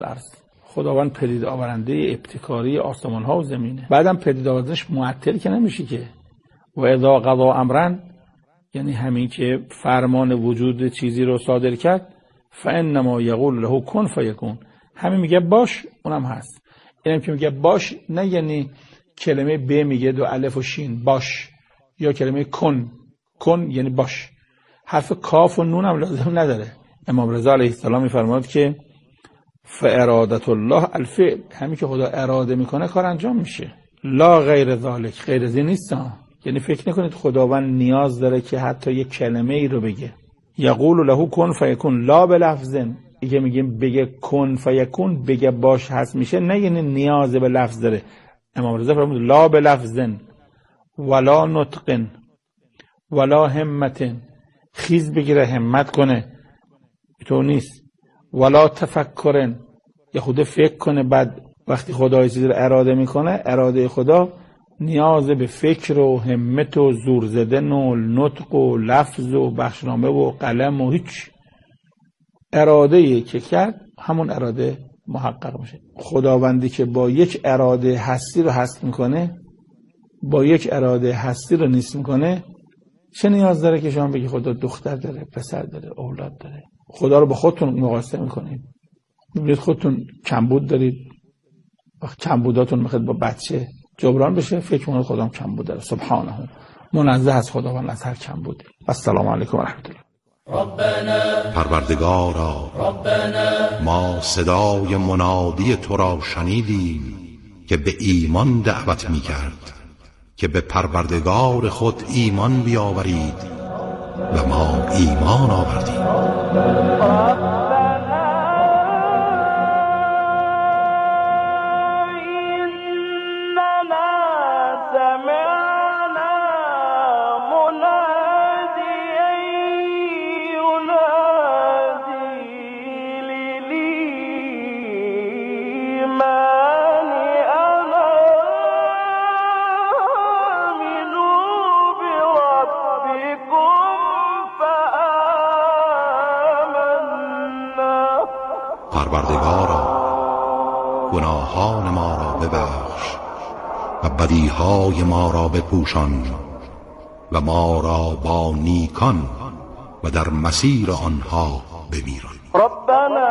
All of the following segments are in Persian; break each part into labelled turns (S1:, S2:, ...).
S1: خداوند پدید آورنده ابتکاری آسمان ها و زمینه. بعدم پدید آوردنش معطل که نمیشه که. و اذا قضا امرا، یعنی همین که فرمان وجود چیزی رو صادر کرد، فانما یقول له کن فیکون، همین میگه باش اونم هست. اینم که میگه باش نه یعنی کلمه ب میگه دو الف و شین باش، یا کلمه کن یعنی باش. حرف کاف و نون هم لازم نداره. امام رضا علیه السلام میفرماد که فارادت الله الفعل، همین که خدا اراده میکنه کار انجام میشه. لا غیر ذالک، غیر از این نیست. یعنی فکر نکنید خداوند نیاز داره که حتی یک کلمه ای رو بگه. یقول له کن فیکون لا بلفظن، که میگیم بگه کن فیکون، بگه باش هست میشه، نه یعنی نیاز به لفظ داره. امام رضا فرمود لا بلفظن ولا نطقن ولا همتن، خیز بگیره همت کنه تو نیست، ولا تفکرن، یا خود فکر کنه. بعد وقتی خدا چیزی رو اراده میکنه، اراده خدا نیاز به فکر و همت و زور زدن و نطق و لفظ و بخشنامه و قلم و هیچ. اراده که کرد همون اراده محقق میشه. خداوندی که با یک اراده هستی رو هست میکنه، با یک اراده هستی رو نیست میکنه، چه نیاز داره که شما بگی خدا دختر داره، پسر داره، اولاد داره؟ خدا رو با خودتون مقایسه میکنید، میبینید خودتون کمبود دارید، وقت کمبوداتون میخواد با بچه جبران بشه، فکر کنید خدا هم کمبود داره. سبحانه، منزه از خداوند از هر کمبودی. السلام علیکم و رحمت الله.
S2: پروردگارا، ما صدای منادی تو را شنیدیم که به ایمان دعوت می کرد که به پروردگار خود ایمان بیاورید و ما ایمان آوردیم. پروردگارا، گناهان ما را ببخش و بدیهای ما را بپوشان و ما را با نیکان و در مسیر آنها بمیران.
S3: ربنا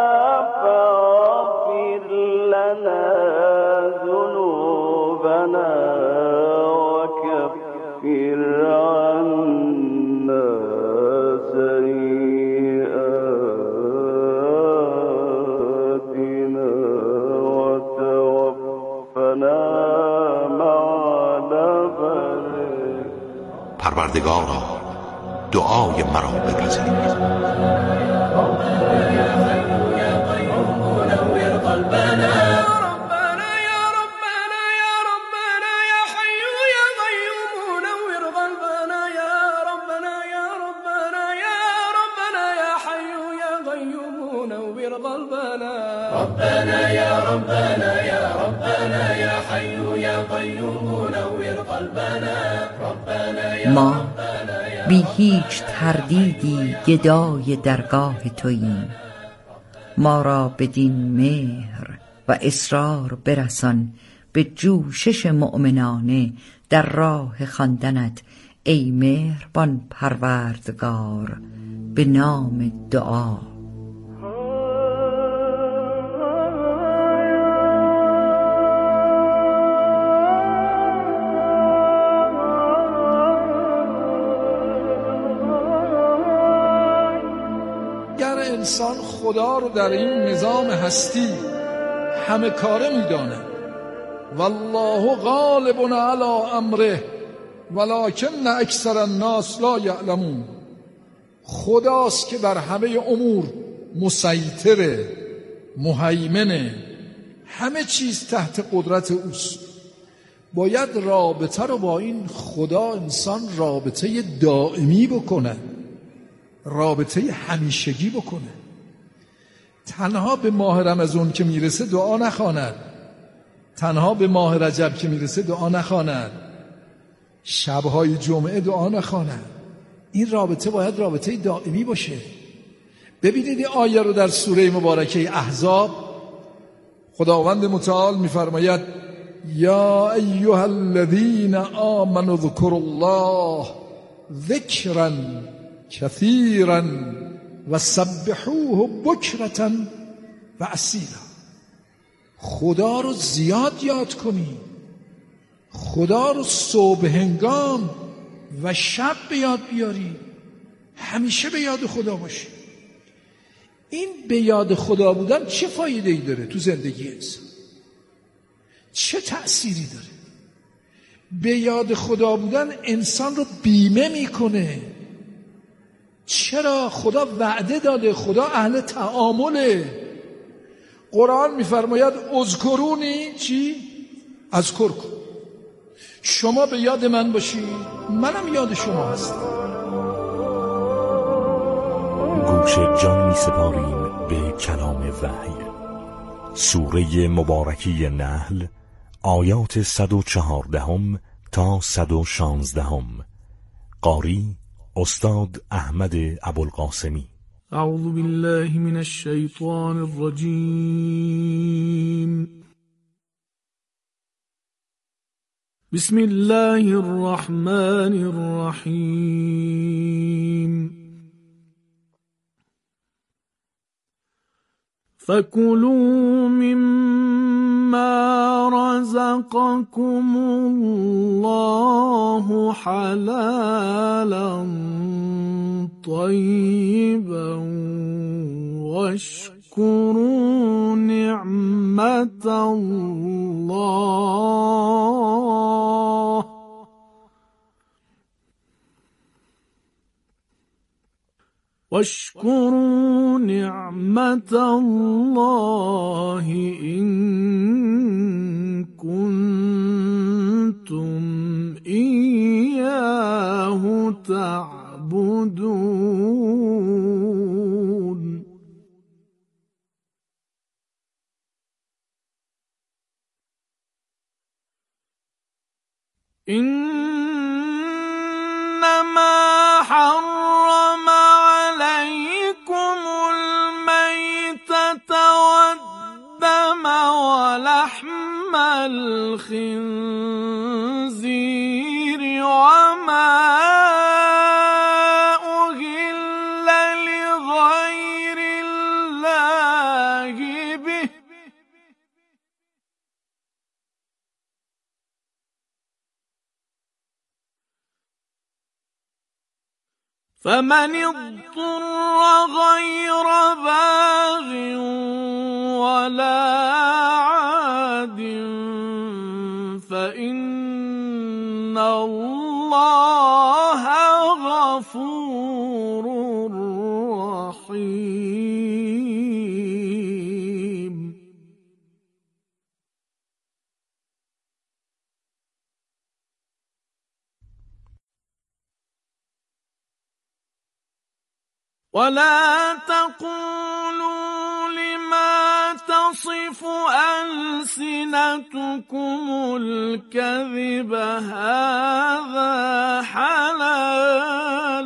S3: فاغفر لنا ذنوبنا وكفر عنا سيئاتنا وتوفنا مع الأبرار.
S2: پروردگارا، دعای مرا بپذیر.
S4: ما بی هیچ تردیدی گدای درگاه توییم. ما را بدین مهر و اصرار برسان به جوشش مؤمنانه در راه خواندنت ای مهربان پروردگار، به نام دعا.
S5: انسان خدا رو در این نظام هستی همه کاره میدانه، والله غالب علی امره ولکن اکثر الناس لا یعلمون. خداست که بر همه امور مسیطره، مهیمنه، همه چیز تحت قدرت اوست. باید رابطه رو با این خدا انسان رابطه دائمی بکنه، رابطه همیشگی بکنه. تنها به ماه رمضان که میرسه دعا نخواند، تنها به ماه رجب که میرسه دعا نخواند، شبهای جمعه دعا نخواند. این رابطه باید رابطه دائمی باشه. ببینید این آیه رو در سوره مبارکه احزاب خداوند متعال می‌فرماید یا ایها الذین آمنوا اذکروا الله ذکرا کثیرا و سبحوه بکرة و اصیلا. خدا رو زیاد یاد کنی، خدا رو صبح هنگام و شب به یاد بیاری، همیشه به یاد خدا باشی. این به یاد خدا بودن چه فایده‌ای داره تو زندگی انسان؟ چه تأثیری داره؟ به یاد خدا بودن انسان رو بیمه میکنه. چرا؟ خدا وعده داده، خدا اهل تعامله. قرآن میفرماید اذکرونی چی؟ اذکرکم. شما به یاد من باشید، منم یاد شما هستم.
S6: گوش جان می سپاریم به کلام وحی. سوره مبارکی نحل، آیات 114 تا 116. قاری استاد احمد ابوالقاسمی.
S7: اعوذ بالله من الشیطان الرجیم. بسم الله الرحمن الرحیم. فَكُلُوا مِمَّا رَزَقَكُمُ اللَّهُ حَلَالًا طَيِّبًا وَاشْكُرُوا نِعْمَةَ اللَّهِ إِن كُنتُمْ إِيَّاهُ تَعْبُدُونَ. إِنَّمَا حَرَّمَ عليكم الميتة والدم ولحم الخنزير وما أهل لغير الله به فمن اضطر غير باغ ولا عاد فإن الله غفور رحيم. ولا تقولوا لما تصف ألسنتكم الكذب هذا حلال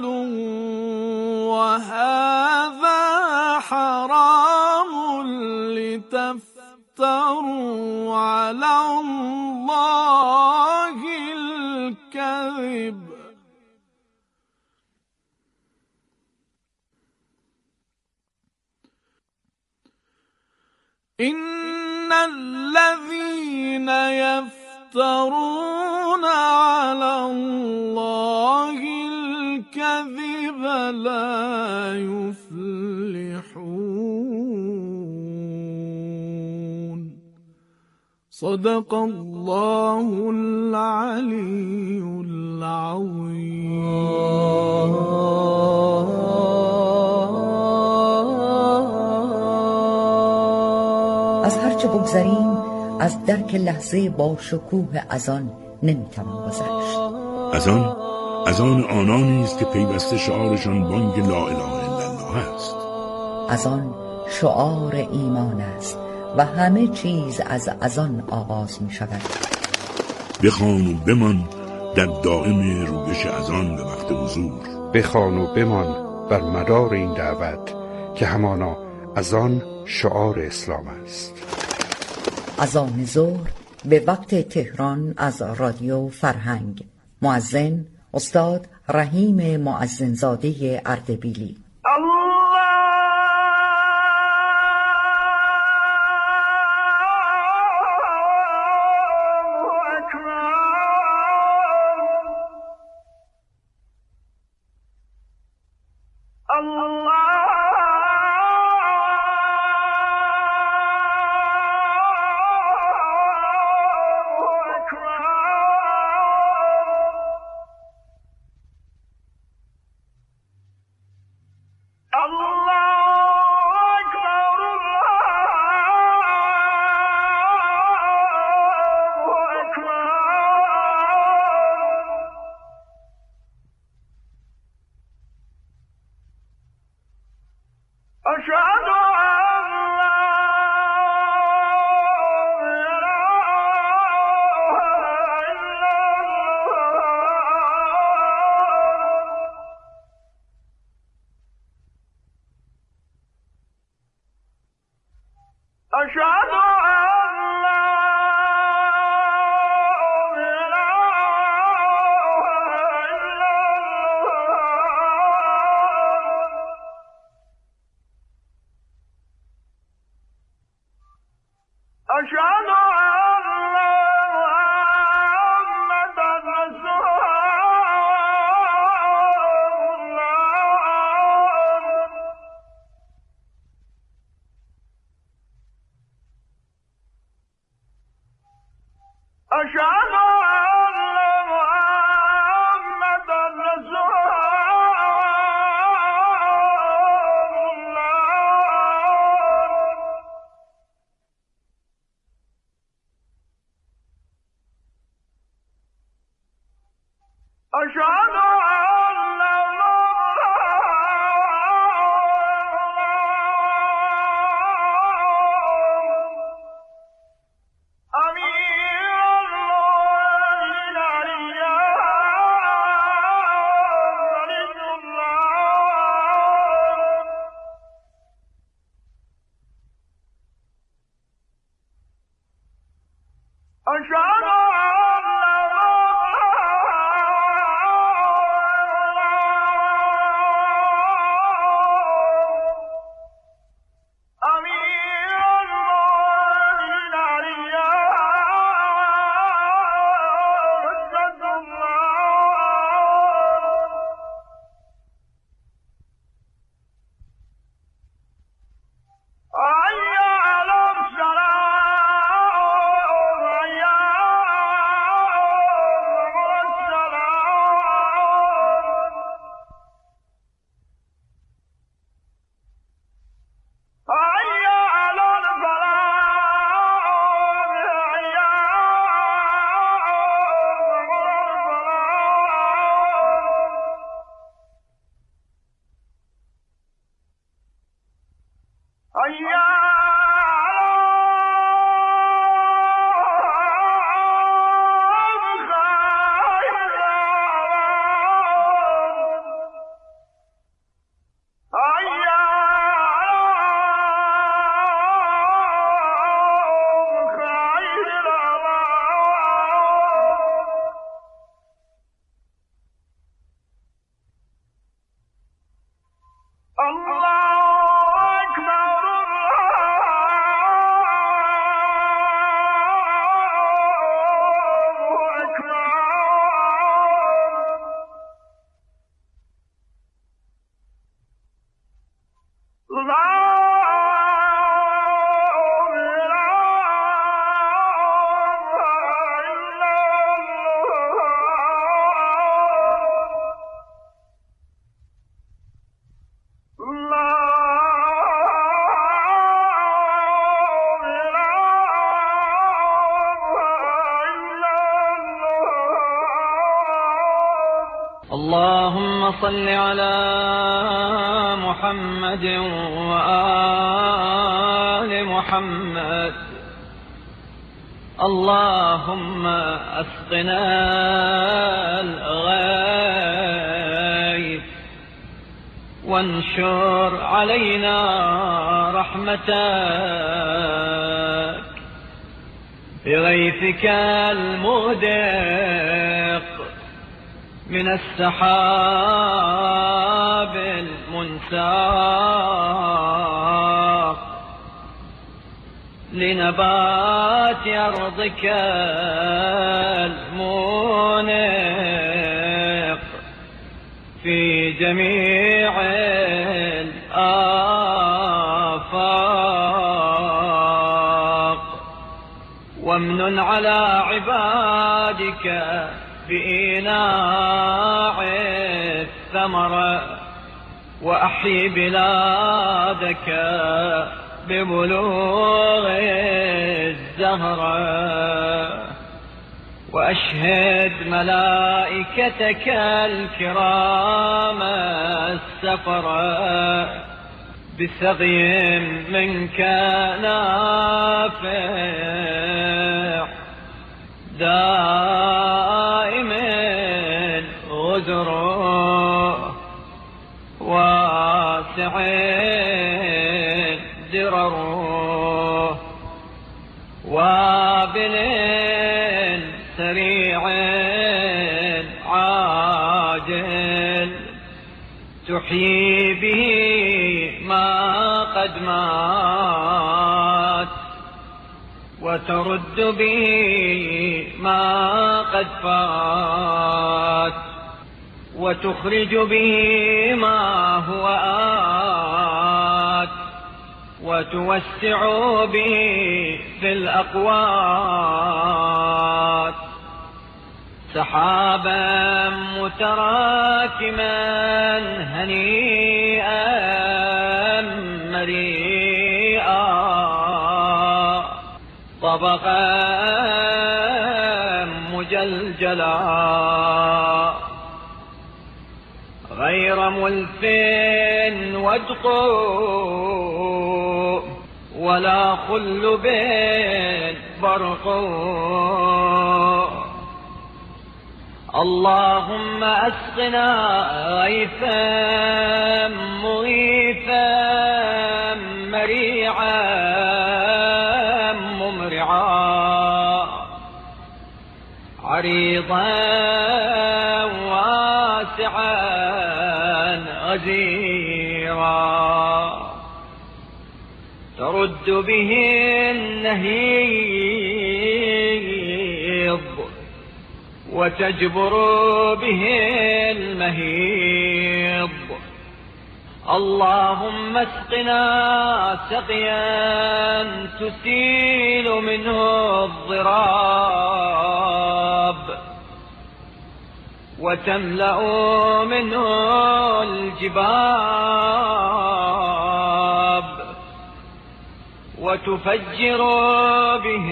S7: وهذا حرام لتفتروا على الله الكذب إن الذين يفترون على الله الكذب لا يفلحون. صدق الله العلي العظيم.
S4: از هرچه بگذریم از درک لحظه با شکوه اذان نمیتوان گذشت.
S8: اذان آنانی است که پیوسته شعارشان بانگ لا اله الا الله است.
S4: اذان شعار ایمان است و همه چیز از اذان آغاز می شود.
S8: بخوان و بمان در دائم رویش اذان به وقت حضور.
S9: بخوان و بمان بر مدار این دعوت که همانا اذان شعار اسلام است.
S4: اذان ظهر به وقت تهران از رادیو فرهنگ. مؤذن استاد رحیم مؤذنزاده اردبیلی.
S10: اللهم صل على محمد وآل محمد. اللهم اسقنا الغيث وانشر علينا رحمتك بغيثك المهدق من السحاب المنساق لنبات أرضك المنق في جميع الآفاق وامنن على عبادك بإيناع الثمرة وأحيي بلادك ببلوغ الزهرة وأشهد ملائكتك الكرام السفرة بثغي منك نافع دائم الغزر واسع الدرر وابل سريع عاجل تحيي به ما قد مات وترد به ما قد فات وتخرج به ما هو آت وتوسع به في الأقوات سحابا متراكما هنيئا مريئا طبقا مجلجلا غير ملف وادقو ولا خلب برق اللهم أسقنا غيثا مغيثا مريعا ممرعا عريضا واسعا غزيرا ترد به النهيض وتجبر به المهيض اللهم اسقنا سقيا تسيل منه الضراب وتملأ منه الجباب وتفجر به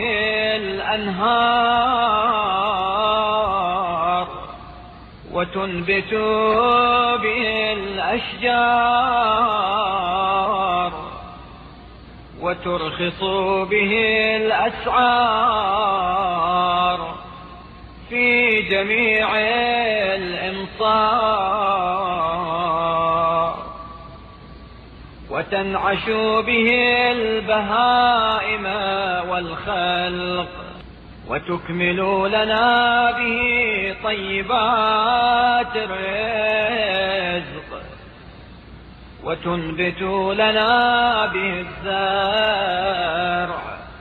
S10: الأنهار وتنبت به الأشجار وترخص به الأسعار في جميع الإمصار وتنعش به البهائم والخلق وتكمل لنا به طيبات الرزق وتنبت لنا به الزرع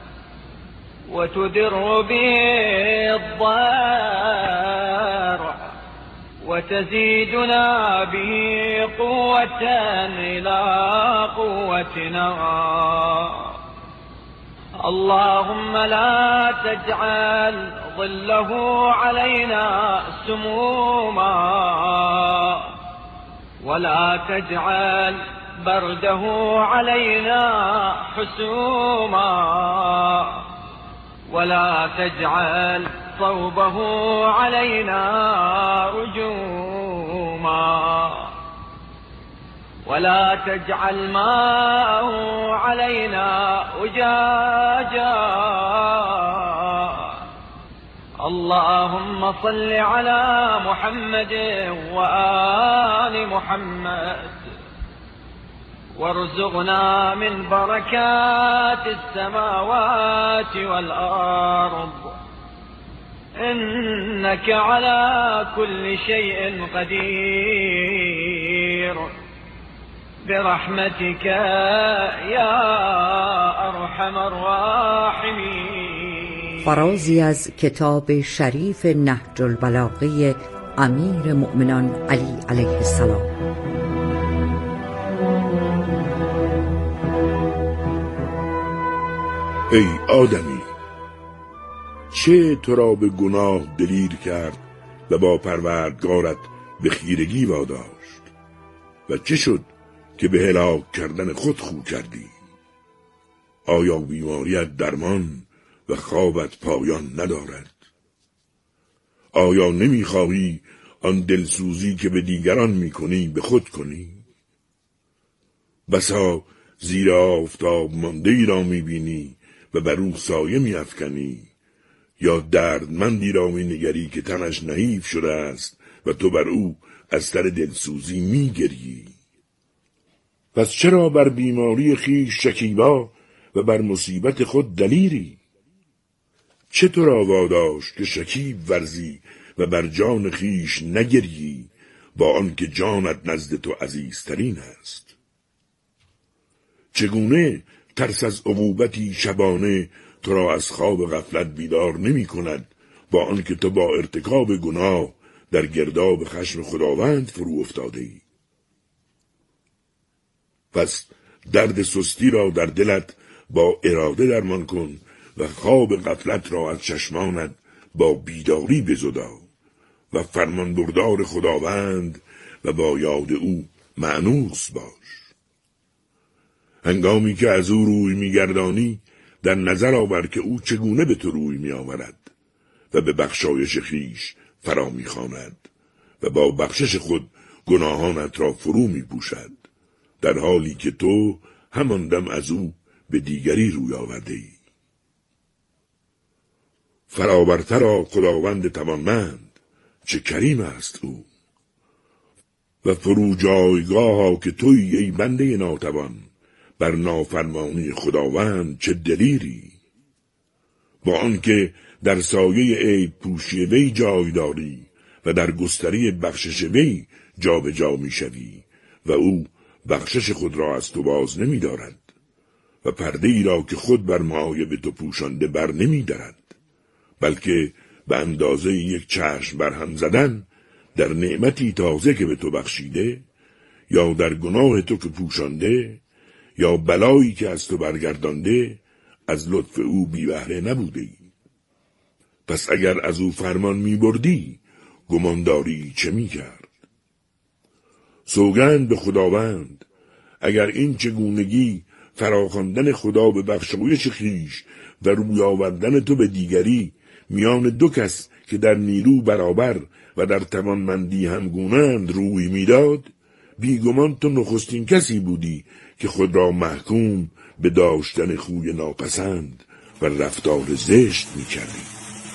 S10: وتدر به الضرع وتزيدنا به قوة إلى قوتنا اللهم لا تجعل ظله علينا سموما ولا تجعل برده علينا حسوما ولا تجعل صوبه علينا رجوما ولا تجعل ماءه علينا أجاجا اللهم صل على محمد وآل محمد وارزقنا من بركات السماوات والأرض إنك على كل شيء قدير برحمتك يا أرحم الراحمين.
S4: فرازی از کتاب شریف نهج البلاغه امیر مؤمنان علی علیه السلام.
S8: ای آدمی، چه تو را به گناه دلیر کرد و با پروردگارت به خیرگی واداشت و چه شد که به هلاک کردن خود خو کردی؟ آیا بیماریت درمان و خوابت پایان ندارد؟ آیا نمیخواهی آن دلسوزی که به دیگران میکنی به خود کنی؟ بسا زیر آفتاب مانده‌ای را میبینی و بر او سایه میافکنی، یا دردمندی را مینگری که تنش نحیف شده است و تو بر او از سر دلسوزی میگریی. پس چرا بر بیماری خویش شکیبا و بر مصیبت خود دلیری؟ چه تو را واداشت که شکیب ورزی و بر جان خویش نگریی با آنکه جانت نزد تو عزیزترین است؟ چگونه ترس از عقوبتی شبانه تو را از خواب غفلت بیدار نمی کند با آنکه تو با ارتکاب گناه در گرداب خشم خداوند فرو افتاده ای؟ پس درد سستی را در دلت با اراده درمان کن و خواب غفلت را از چشمانت با بیداری بزدا و فرمان بردار خداوند و با یاد او مأنوس باش. هنگامی که از او روی میگردانی در نظر آور که او چگونه به تو روی میآورد و به بخشایش خویش فرا میخواند و با بخشش خود گناهانت را فرو میپوشد، در حالی که تو همان دم از او به دیگری روی آورده ای. فرابرتر خداوند توانمند، چه کریم است او. و فرو جایگاه که توی ای بنده ناتوان بر نافرمانی خداوند چه دلیری، با آنکه در سایه عیب پوشی وی جای داری و در گستری بخشش وی جا به جا می شوی و او بخشش خود را از تو باز نمی دارد و پرده ای را که خود بر معایب تو پوشانده بر نمی دارد، بلکه به اندازه یک چشم برهم زدن در نعمتی تازه که به تو بخشیده یا در گناه تو که پوشانده یا بلایی که از تو برگردانده از لطف او بی بهره نبوده ای. پس اگر از او فرمان می بردی گمانداری چه می کرد؟ سوگند به خداوند اگر این چگونگی فراخواندن خدا به بخشایش خویش و روی آوردن تو به دیگری میان دو کس که در نیرو برابر و در توانمندی همگونند روی میداد، بیگمان تو نخستین کسی بودی که خود را محکوم به داشتن خوی ناپسند و رفتار زشت میکردی.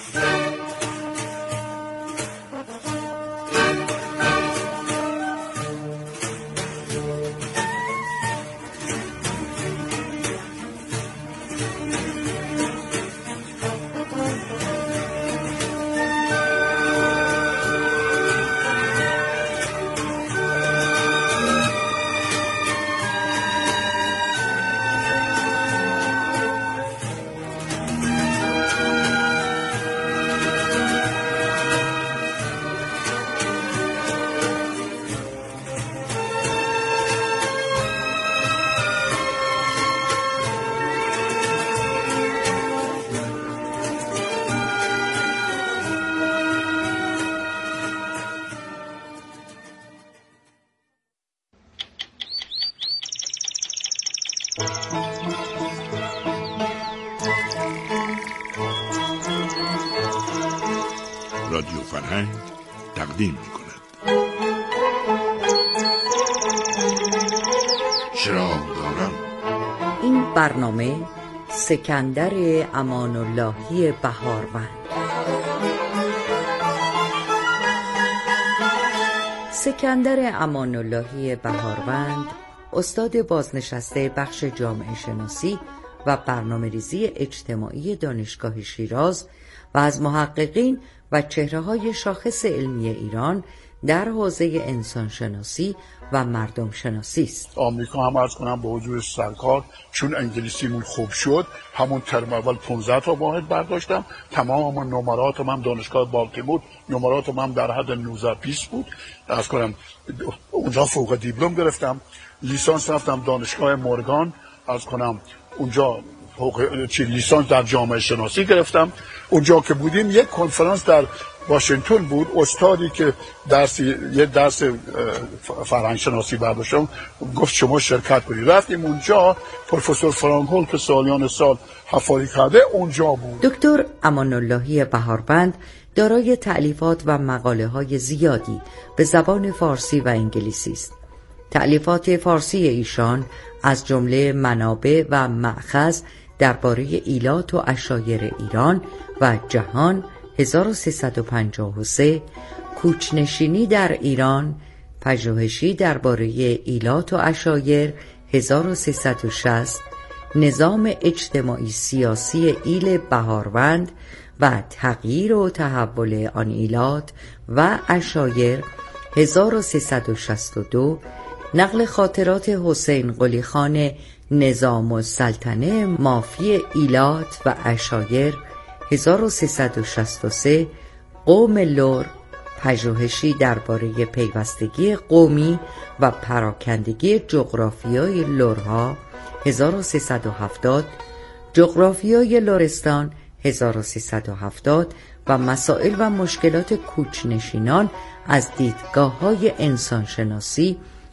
S8: رادیو فرهنگ تقدیم می‌کند چراغ دارم.
S4: این برنامه سکندر امان اللهی بهاروند. سکندر امان اللهی بهاروند استاد بازنشسته بخش جامعه شناسی و برنامه‌ریزی اجتماعی دانشگاه شیراز و از محققین و چهره‌های شاخص علمی ایران در حوزه انسانشناسی و مردم شناسی است.
S11: آمریکا هم عرض کنم با حضور سرکار، چون انگلیسیمون خوب شد، همون ترم اول 15 تا واحد برداشتم. تمام نمراتم هم دانشگاه بالتیمور، نمراتم هم در حد 19-20 بود. عرض کنم اونجا فوق دیپلم گرفتم. لیسانس رفتم دانشگاه مورگان، عرض کنم اونجا لیسانس در جامعه شناسی گرفتم. اونجا که بودیم یک کنفرانس در واشنگتن بود، استادی که یه درس فرهنگ شناسی برداشتم گفت شما شرکت کنید. رفتیم اونجا، پروفسور فرانک هول که سالیان سال حفاری کرده اونجا بود.
S4: دکتر امان اللهی بهاربند دارای تألیفات و مقاله‌های زیادی به زبان فارسی و انگلیسی است. تألیفات فارسی ایشان از جمله منابع و مأخذ درباره ایلات و عشایر ایران و جهان 1353، کوچنشینی در ایران، پژوهشی درباره ایلات و عشایر 1360، نظام اجتماعی سیاسی ایل بهاروند و تغییر و تحول آن ایلات و عشایر 1362، نقل خاطرات حسین قلی خان نظام السلطنه مافی ایلات و عشایر 1363، قوم لور، پژوهشی درباره پیوستگی قومی و پراکندگی جغرافیای لورها 1370، جغرافیای لرستان 1370 و مسائل و مشکلات کوچنشینان از دیدگاه‌های انسانشناسی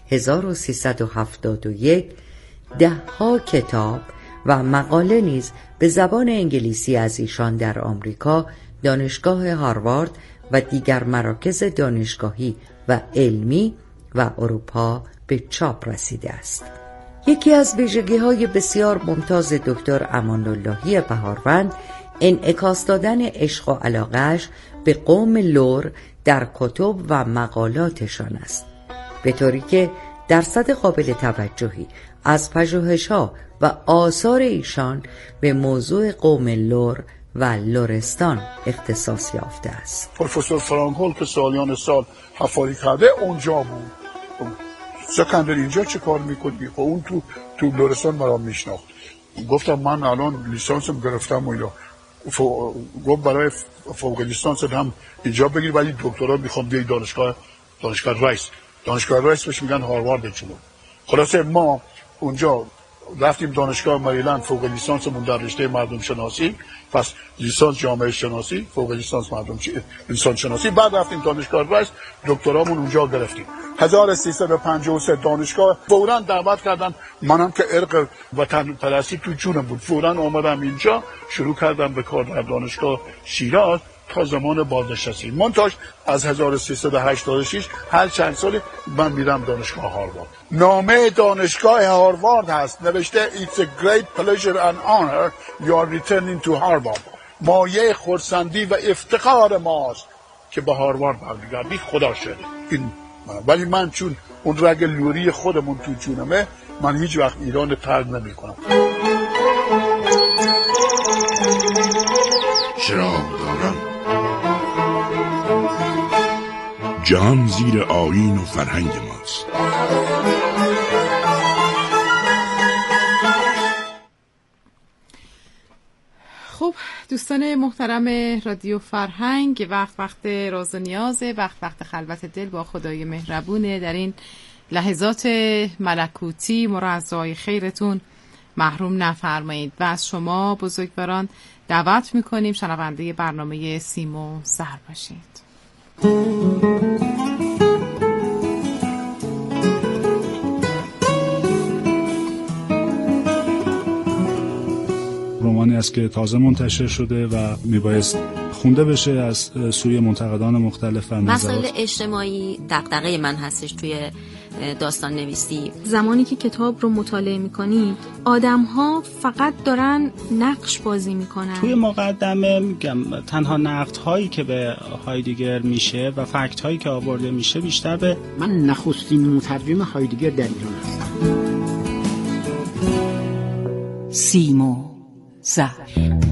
S4: 1371، 10 کتاب و مقاله نیز به زبان انگلیسی از ایشان در آمریکا، دانشگاه هاروارد و دیگر مراکز دانشگاهی و علمی و اروپا به چاپ رسیده است. یکی از ویژگی‌های بسیار ممتاز دکتر امان اللهی بهاروند انعکاس دادن عشق و علاقه‌اش به قوم لور در کتب و مقالاتشان است، به طوری که درصد قابل توجهی از پژوهش‌ها و آثار ایشان به موضوع قوم لور و لرستان اختصاص یافته است.
S11: پروفسور فرانک هول که سالیان سال حفاری کرده اونجا بود. سکندر اینجا چه کار میکنی؟ خب اون تو لرستان مرا میشناخت. گفتم من الان لیسانسم گرفتم و اینا. گفت برای فوق لیسانس هم اینجا بگیر، ولی دکترا میخوام بیای دانشگاه رئیس. دانشگاه رئیس بهش میگن هاروارد چلو. خلاصه ما اونجا رفتیم دانشگاه مریلند، فوق لیسانسمون در رشته مردم شناسی، پس لیسانس جامعه شناسی، فوق لیسانس انسان شناسی، بعد رفتیم دانشگاه رئیس، دکترامون اونجا گرفتیم. 1353 دانشگاه فوراً دعوت کردن، منم که ارق وطن پرستی تو جونم بود، فوراً آمدم اینجا، شروع کردم به کار در دانشگاه شیراز تا زمان بازنشستی. منتاج از 1386 هر چند سالی من میرم دانشگاه هاروارد. نامه دانشگاه هاروارد هست، نوشته It's a great pleasure and honor you are returning to Harvard. مایه خرسندی و افتخار ماست که به هاروارد برمیگردی. خدا شده این ولی من چون اون رگ لوری خودمون تو جونمه، من هیچ وقت ایران ترک نمی کنم.
S8: چراغ دارم جهان زیر آیین و فرهنگ ماست.
S12: خب دوستان محترم رادیو فرهنگ، وقت راز و نیازه، وقت خلوت دل با خدای مهربونه. در این لحظات ملکوتی ما را از دعای خیرتون محروم نفرمایید و از شما بزرگواران دعوت میکنیم شنونده برنامه سیم و زر باشید.
S13: رمانی است که تازه منتشر شده و میبایست خونده بشه از سوی منتقدان مختلف.
S14: مسائل اجتماعی دغدغه من هستش توی داستان نویسی.
S15: زمانی که کتاب رو مطالعه میکنی آدم‌ها فقط دارن نقش بازی میکنن.
S16: توی مقدمه میگم تنها نقدهایی که به هایدگر میشه و فکت‌هایی که آورده میشه بیشتر به
S17: من نخستین مترجم هایدگر در ایران هستم. سیم و زر.